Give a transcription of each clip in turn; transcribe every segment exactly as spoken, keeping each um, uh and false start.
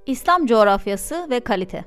İslam coğrafyası ve kalite.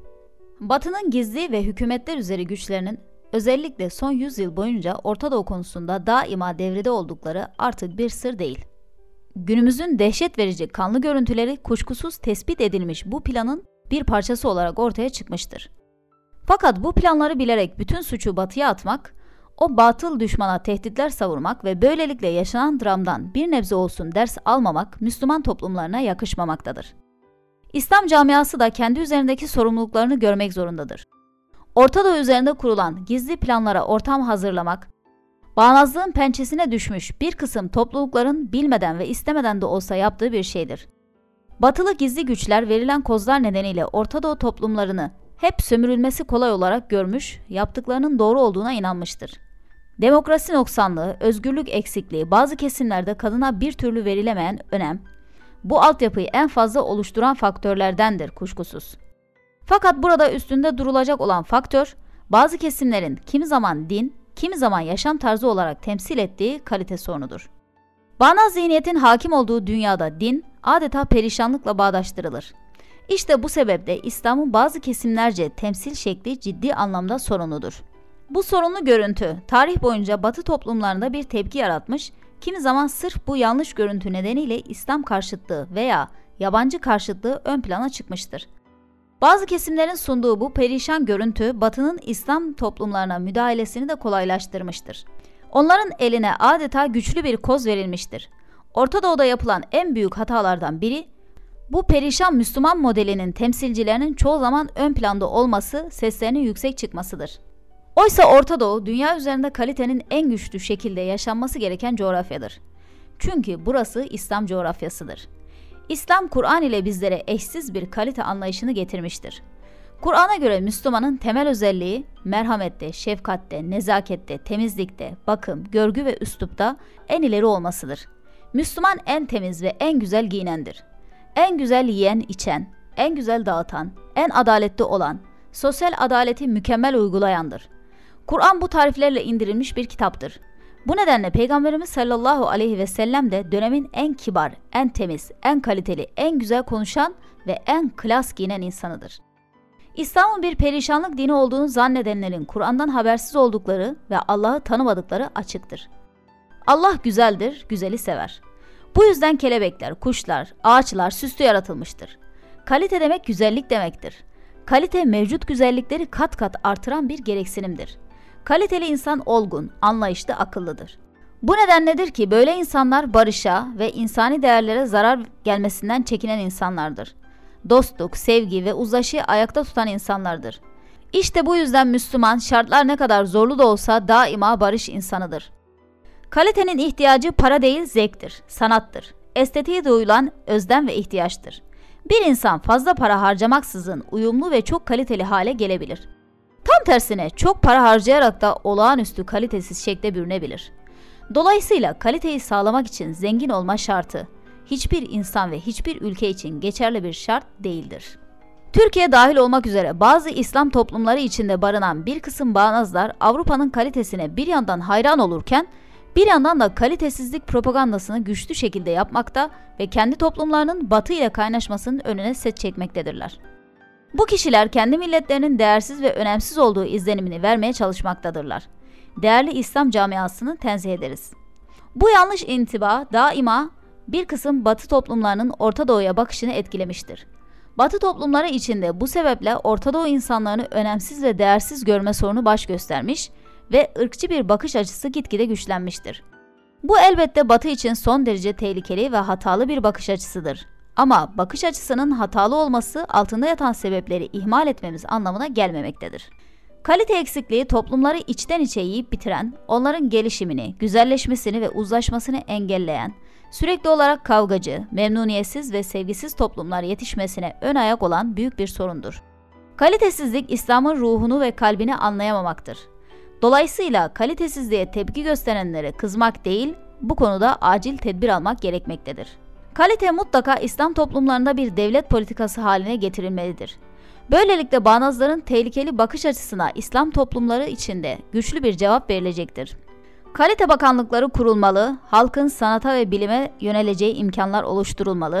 Batı'nın gizli ve hükümetler üzeri güçlerinin özellikle son yüz yıl boyunca Orta Doğu konusunda daima devrede oldukları artık bir sır değil. Günümüzün dehşet verici kanlı görüntüleri kuşkusuz tespit edilmiş bu planın bir parçası olarak ortaya çıkmıştır. Fakat bu planları bilerek bütün suçu Batı'ya atmak, o batıl düşmana tehditler savurmak ve böylelikle yaşanan dramdan bir nebze olsun ders almamak Müslüman toplumlarına yakışmamaktadır. İslam camiası da kendi üzerindeki sorumluluklarını görmek zorundadır. Orta Doğu üzerinde kurulan gizli planlara ortam hazırlamak, bağnazlığın pençesine düşmüş bir kısım toplulukların bilmeden ve istemeden de olsa yaptığı bir şeydir. Batılı gizli güçler verilen kozlar nedeniyle Orta Doğu toplumlarını hep sömürülmesi kolay olarak görmüş, yaptıklarının doğru olduğuna inanmıştır. Demokrasi noksanlığı, özgürlük eksikliği, bazı kesimlerde kadına bir türlü verilemeyen önem, bu altyapıyı en fazla oluşturan faktörlerdendir kuşkusuz. Fakat burada üstünde durulacak olan faktör, bazı kesimlerin kimi zaman din, kimi zaman yaşam tarzı olarak temsil ettiği kalite sorunudur. Bağnaz zihniyetin hakim olduğu dünyada din adeta perişanlıkla bağdaştırılır. İşte bu sebeple İslam'ın bazı kesimlerce temsil şekli ciddi anlamda sorunludur. Bu sorunlu görüntü tarih boyunca Batı toplumlarında bir tepki yaratmış, kimi zaman sırf bu yanlış görüntü nedeniyle İslam karşıtlığı veya yabancı karşıtlığı ön plana çıkmıştır. Bazı kesimlerin sunduğu bu perişan görüntü Batı'nın İslam toplumlarına müdahalesini de kolaylaştırmıştır. Onların eline adeta güçlü bir koz verilmiştir. Orta Doğu'da yapılan en büyük hatalardan biri, bu perişan Müslüman modelinin temsilcilerinin çoğu zaman ön planda olması, seslerinin yüksek çıkmasıdır. Oysa Orta Doğu, dünya üzerinde kalitenin en güçlü şekilde yaşanması gereken coğrafyadır. Çünkü burası İslam coğrafyasıdır. İslam, Kur'an ile bizlere eşsiz bir kalite anlayışını getirmiştir. Kur'an'a göre Müslümanın temel özelliği, merhamette, şefkatte, nezakette, temizlikte, bakım, görgü ve üslupta en ileri olmasıdır. Müslüman en temiz ve en güzel giyinendir. En güzel yiyen, içen, en güzel dağıtan, en adaletli olan, sosyal adaleti mükemmel uygulayandır. Kur'an bu tariflerle indirilmiş bir kitaptır. Bu nedenle Peygamberimiz sallallahu aleyhi ve sellem de dönemin en kibar, en temiz, en kaliteli, en güzel konuşan ve en klas giyinen insanıdır. İslam'ın bir perişanlık dini olduğunu zannedenlerin Kur'an'dan habersiz oldukları ve Allah'ı tanımadıkları açıktır. Allah güzeldir, güzeli sever. Bu yüzden kelebekler, kuşlar, ağaçlar süslü yaratılmıştır. Kalite demek güzellik demektir. Kalite mevcut güzellikleri kat kat artıran bir gereksinimdir. Kaliteli insan olgun, anlayışlı, akıllıdır. Bu nedenledir ki böyle insanlar barışa ve insani değerlere zarar gelmesinden çekinen insanlardır. Dostluk, sevgi ve uzlaşıyı ayakta tutan insanlardır. İşte bu yüzden Müslüman şartlar ne kadar zorlu da olsa daima barış insanıdır. Kalitenin ihtiyacı para değil zevktir, sanattır. Estetiğe duyulan özlem ve ihtiyaçtır. Bir insan fazla para harcamaksızın uyumlu ve çok kaliteli hale gelebilir. Tam tersine çok para harcayarak da olağanüstü kalitesiz şekle bürünebilir. Dolayısıyla kaliteyi sağlamak için zengin olma şartı, hiçbir insan ve hiçbir ülke için geçerli bir şart değildir. Türkiye dahil olmak üzere bazı İslam toplumları içinde barınan bir kısım bağnazlar Avrupa'nın kalitesine bir yandan hayran olurken, bir yandan da kalitesizlik propagandasını güçlü şekilde yapmakta ve kendi toplumlarının Batı ile kaynaşmasının önüne set çekmektedirler. Bu kişiler kendi milletlerinin değersiz ve önemsiz olduğu izlenimini vermeye çalışmaktadırlar. Değerli İslam camiasını tenzih ederiz. Bu yanlış intiba daima bir kısım Batı toplumlarının Orta Doğu'ya bakışını etkilemiştir. Batı toplumları içinde bu sebeple Orta Doğu insanlarını önemsiz ve değersiz görme sorunu baş göstermiş ve ırkçı bir bakış açısı gitgide güçlenmiştir. Bu elbette Batı için son derece tehlikeli ve hatalı bir bakış açısıdır. Ama bakış açısının hatalı olması altında yatan sebepleri ihmal etmemiz anlamına gelmemektedir. Kalite eksikliği toplumları içten içe yiyip bitiren, onların gelişimini, güzelleşmesini ve uzlaşmasını engelleyen, sürekli olarak kavgacı, memnuniyetsiz ve sevgisiz toplumlar yetişmesine ön ayak olan büyük bir sorundur. Kalitesizlik İslam'ın ruhunu ve kalbini anlayamamaktır. Dolayısıyla kalitesizliğe tepki gösterenlere kızmak değil, bu konuda acil tedbir almak gerekmektedir. Kalite mutlaka İslam toplumlarında bir devlet politikası haline getirilmelidir. Böylelikle bağnazların tehlikeli bakış açısına İslam toplumları içinde güçlü bir cevap verilecektir. Kalite bakanlıkları kurulmalı, halkın sanata ve bilime yöneleceği imkanlar oluşturulmalı,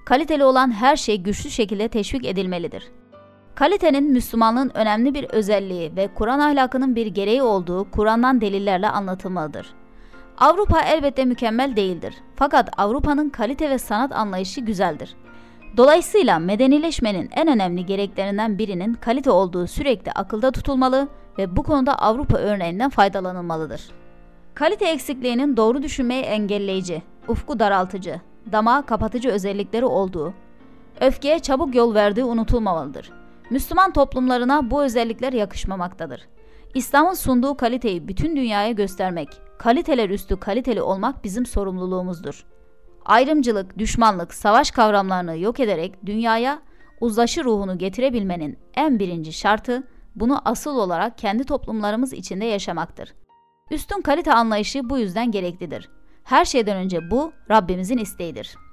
Kaliteli olan her şey güçlü şekilde teşvik edilmelidir. Kalitenin Müslümanlığın önemli bir özelliği ve Kur'an ahlakının bir gereği olduğu Kur'an'dan delillerle anlatılmalıdır. Avrupa elbette mükemmel değildir. Fakat Avrupa'nın kalite ve sanat anlayışı güzeldir. Dolayısıyla medenileşmenin en önemli gereklerinden birinin kalite olduğu sürekli akılda tutulmalı ve bu konuda Avrupa örneğinden faydalanılmalıdır. Kalite eksikliğinin doğru düşünmeyi engelleyici, ufku daraltıcı, damağı kapatıcı özellikleri olduğu, öfkeye çabuk yol verdiği unutulmamalıdır. Müslüman toplumlarına bu özellikler yakışmamaktadır. İslam'ın sunduğu kaliteyi bütün dünyaya göstermek, kaliteler üstü kaliteli olmak bizim sorumluluğumuzdur. Ayrımcılık, düşmanlık, savaş kavramlarını yok ederek dünyaya uzlaşı ruhunu getirebilmenin en birinci şartı, bunu asıl olarak kendi toplumlarımız içinde yaşamaktır. Üstün kalite anlayışı bu yüzden gereklidir. Her şeyden önce bu, Rabbimizin isteğidir.